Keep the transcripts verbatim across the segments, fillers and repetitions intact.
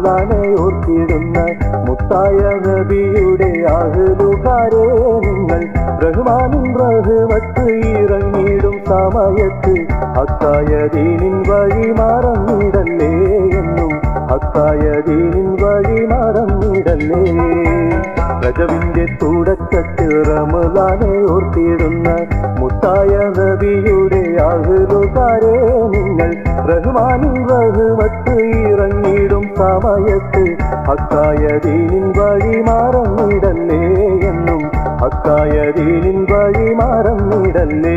റമളാനെ ഓർത്തിടുന്ന മുത്തായ നബിയുടെ അഹ്ലുകാരെ നിങ്ങൾ റഹ്മാനിൻ റഹ്മത്ത് ഇറങ്ങിടും സമയത്ത് ഹക്കായ ദീനിൻ വഴി മറന്നിടല്ലേ എന്നും ഹക്കായ ദീനിൻ വഴി മറന്നിടല്ലേ. റജബിന്റെ തുടക്കത്തിൽ റമളാനെ ഓർത്തിടുന്ന മുത്തായ നബിയുടെ അഹ്ലുകാരെ നിങ്ങൾ റഹ്മാനിൻ റഹ്മത്ത് ഇറങ്ങിടും സമയത്ത് ഹക്കായ ദീനിൻ വഴി മറന്നിടല്ലേ എന്നും ഹക്കായ ദീനിൻ വഴി മറന്നിടല്ലേ.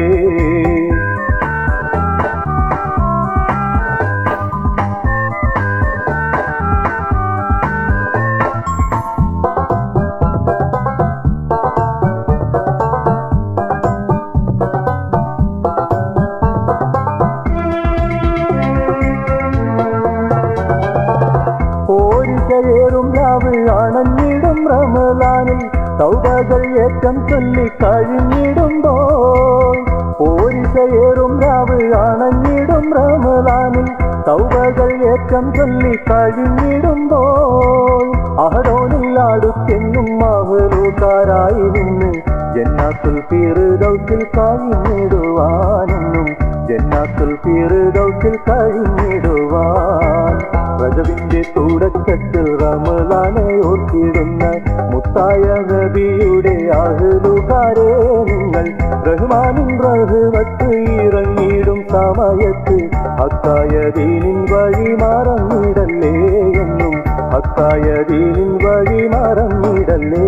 േറും രാവ് അണഞ്ഞിടും റമളാനിൽ തൗബകൾ ഏറ്റം ചൊല്ലി കഴിഞ്ഞിടുമ്പോൾ പോരിശയേറും രാവ് അണഞ്ഞിടും റമളാനിൽ തൗബകൾ ഏറ്റം ചൊല്ലി കഴിഞ്ഞിടുമ്പോൾ അഹദോനിൽ അടുത്തെന്നും അഹ്ലുകാരായി നിന്ന് ജന്നാത്തുൽ ഫിർദൗസിൽ കഴിഞ്ഞിടുവാനെന്നും ജന്നാത്തുൽ ഫിർദൗസിൽ കഴിഞ്ഞിടുവാൻ. റജബിന്റെ തുടക്കത്തിൽ റമളാനെ ഓർത്തിടുന്ന മുത്തായ നബിയുടെ അഹ്ലുകാരെ നിങ്ങൾ റഹ്മാനിൻ റഹ്മത്ത് ഇറങ്ങിടും സമയത്ത് ഹക്കായ ദീനിൻ വഴി മറന്നിടല്ലേ എന്നും ഹക്കായ ദീനിൻ വഴി മറന്നിടല്ലേ.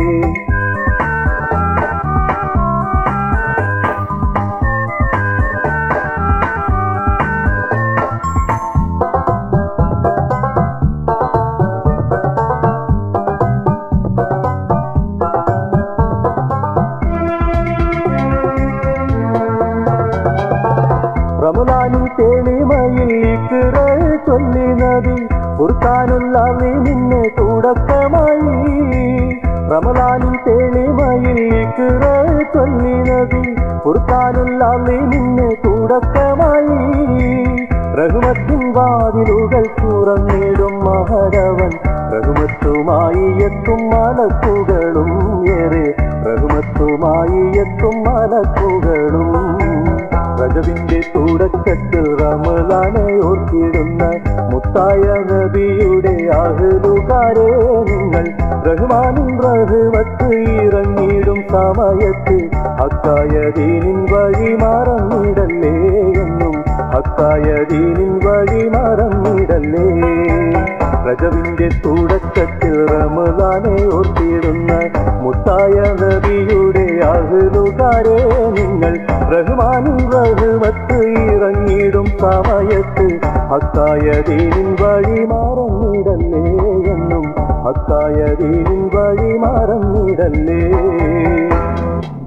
റമളാനിൽ തെളിമയിൽ ഇഖ്റ ചൊല്ലി നബി ഖുർആനുൽ അളീമിന് തുടക്കമായി. റമളാനിൽ തെളിമയിൽ ഇഖ്റ ചൊല്ലി നബി ഖുർആനുൽ അളീമിന് തുടക്കമായി. റഹ്മത്തിൻ വാതിലുകൾ തുറന്നിടും മഹരവൻ റഹ്മത്തുമായി എത്തും മലക്കുകളും ഏറെ റഹ്മത്തുമായി എത്തും മലക്കുകളും. റജബിന്റെ തുടക്കത്തിൽ റമളാനെ ഓർത്തിടുന്ന മുത്തായ നബിയുടെ അഹ്ലുകാരെ നിങ്ങൾ റഹ്മാനിൻ റഹ്മത്ത് ഇറങ്ങിടും സമയത്ത് ഹക്കായ ദീനിൻ വഴി മറന്നിടല്ലേ എന്നും ഹക്കായ ദീനിൻ വഴി മറന്നിടല്ലേ. റജബിന്റെ തുടക്കത്തിൽ റമളാനെ ഓർത്തിടുന്ന മുത്തായ നബിയുടെ അഹ്ലുകാരെ നിങ്ങൾ റഹ്മാനിൻ റഹ്മത്ത് ഇറങ്ങിടും സമയത്ത് ഹക്കായ ദീനിൻ വഴി മറന്നിടല്ലേ എന്നും ഹക്കായ ദീനിൻ വഴി മറന്നിടല്ലേ.